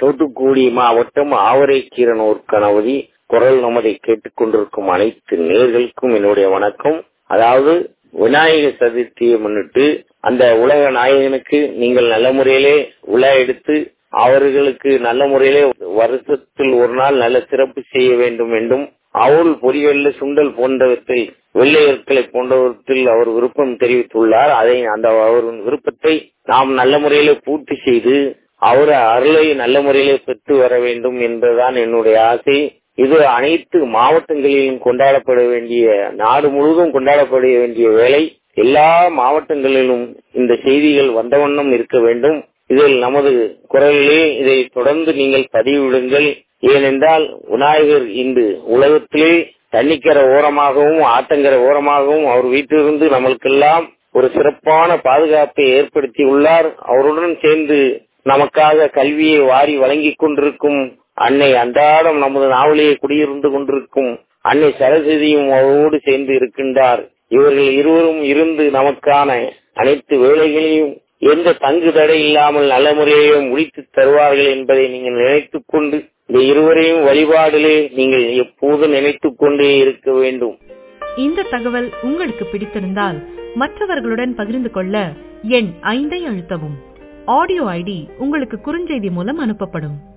தூத்துக்குடி மாவட்டம் ஆவரைக்கீரனூர் கணபதி. குரல் நமதை கேட்டுக்கொண்டிருக்கும் அனைத்து நேயர்களுக்கும் என்னுடைய வணக்கம். அதாவது விநாயகர் சதுர்த்தியை முன்னிட்டு அந்த உலக நாயகனுக்கு நீங்கள் நல்ல முறையிலே விழா எடுத்து அவர்களுக்கு நல்ல முறையிலே வருஷத்தில் ஒரு நாள் நல்ல சிறப்பு செய்ய வேண்டும் என்றும், அவுள் பொரியல் சுண்டல் போன்றவற்றில் வெள்ளையர்களை போன்றவற்றில் அவர் விருப்பம் தெரிவித்துள்ளார். அதை அந்த அவர் விருப்பத்தை நாம் நல்ல முறையிலே பூர்த்தி செய்து அவர் அருளை நல்ல முறையிலே பெற்று வர வேண்டும் என்பதுதான் என்னுடைய ஆசை. இது அனைத்து மாவட்டங்களிலும் கொண்டாடப்பட வேண்டிய, நாடு முழுவதும் கொண்டாடப்பட வேண்டிய வேலை. எல்லா மாவட்டங்களிலும் இந்த செய்திகள் வந்த வண்ணம் இருக்க வேண்டும். இதில் நமது குரலிலே இதை தொடர்ந்து நீங்கள் பதிவிடுங்கள். ஏனென்றால் விநாயகர் இன்று உலகத்திலே தண்ணிக்கரை ஓரமாகவும் ஆற்றங்கரை ஓரமாகவும் அவர் வீட்டிலிருந்து நம்மளுக்கெல்லாம் ஒரு சிறப்பான பாதுகாப்பை ஏற்படுத்தி உள்ளார். அவருடன் சேர்ந்து நமக்காக கல்வியை வாரி வழங்கிக் கொண்டிருக்கும் அன்னை அன்றாடம் நமது நாவலியை குடியிருந்து கொண்டிருக்கும் அன்னை சரஸ்வதியும் அவரோடு சேர்ந்து இருக்கின்றார். இவர்கள் இருவரும் இருந்து நமக்கான அனைத்து வேலைகளையும் எந்த தங்கு தடை இல்லாமல் நல்ல முறையிலே முடித்து தருவார்கள் என்பதை நீங்கள் நினைத்துக் கொண்டு இந்த இருவரையும் வழிபாடிலே நீங்கள் எப்போதும் நினைத்துக் கொண்டே இருக்க வேண்டும். இந்த தகவல் உங்களுக்கு பிடித்திருந்தால் மற்றவர்களுடன் பகிர்ந்து கொள்ள எண் 5 அழுத்தவும். ஆடியோ ஐடி உங்களுக்கு குறுஞ்செய்தி மூலம் அனுப்பப்படும்.